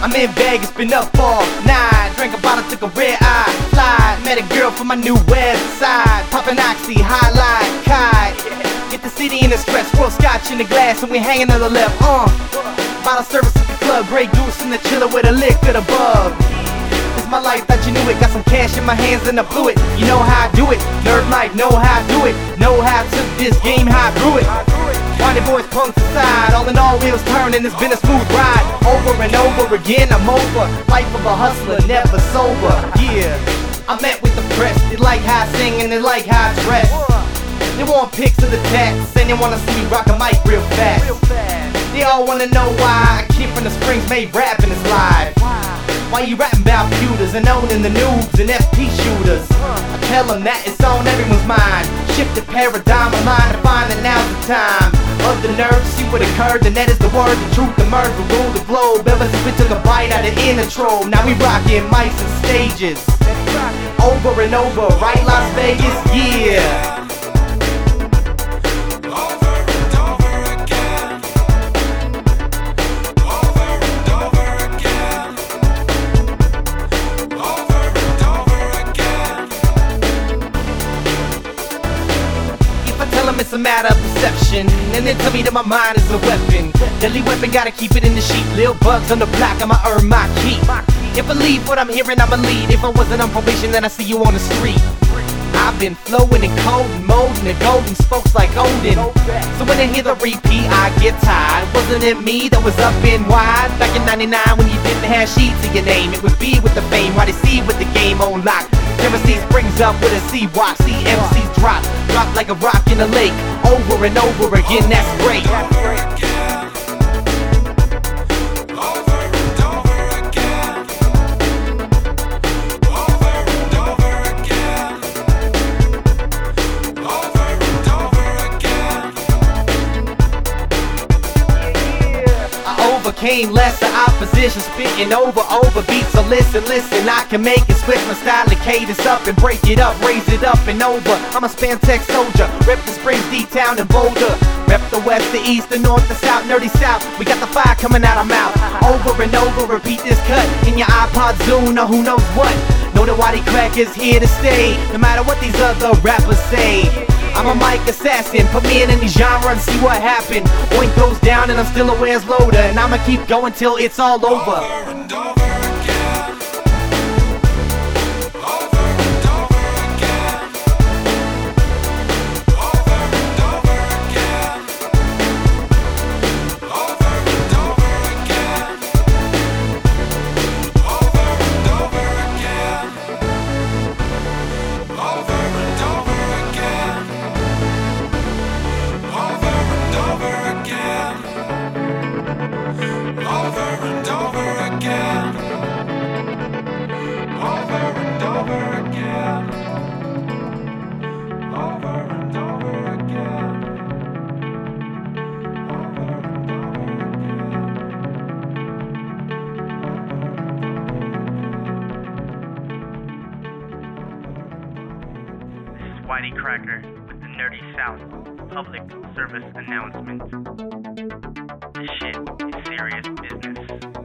I'm in Vegas, been up all night. Drank a bottle, took a red eye flight. Met a girl from my new website. Poppin' oxy, highlight, kite. Get the city in the stretch, swirl scotch in the glass, and we hanging on the left. Bottle service at the club, Grey Goose in the chiller with a lick of the bug. It's my life, thought you knew it. Got some cash in my hands and I blew it. You know how I do it, nerd life, know how I do it. Know how I took this game, how I grew it. Wanted boys punks aside, all in all wheels turning, it's been a smooth ride. Over and over again, I'm over. Life of a hustler, never sober. Yeah, I met with the press. They like how I sing and they like how I dress. They want pics of the tats and they wanna see me rock a mic real fast. They all wanna know why a kid from the Springs made rapping his life. Why you rapping about computers and owning the noobs and FP shooters? I tell them that it's on everyone's mind. Shift the paradigm of mine to find that now's the time of the nerve to see what occurred, and that is the word, the truth, the murder, rule the globe. Ever since we took a bite out of the intro, now we rockin' mics and stages over and over, right, Las Vegas? Yeah. It's a matter of perception, and they tell me that my mind is a weapon. Deadly weapon, gotta keep it in the sheet. Lil bugs on the block, I'ma earn my keep. If I believe what I'm hearing, I'ma lead. If I wasn't on probation, then I see you on the street. I've been flowing in cold mode, and the golden spokes like Odin. So when I hear the repeat, I get tired. Wasn't it me that was up and wide? Back in 99 when you didn't have sheets in your name. It was B with the fame, why they C with the game on lock. MC springs up with a C-Walk, CMCs drop like a rock in a lake. Over and over again, that's great. Overcame lesser opposition, spitting over beats. So listen, I can make it switch my style and cadence up and break it up, raise it up and over. I'm a Spantex soldier, rep the Springs, D-Town and Boulder. Rep the west, the east, the north, the south, nerdy south. We got the fire coming out our mouth. Over and over, repeat this cut in your iPod, Zune, or who knows what. Know that Waddy Crack is here to stay, no matter what these other rappers say. I'm a mic assassin, put me in any genre and see what happen. Oink goes down and I'm still a Where's Loader, and I'ma keep going till it's all over. Waddy Cracker with the Nerdy South public service announcement. This shit is serious business.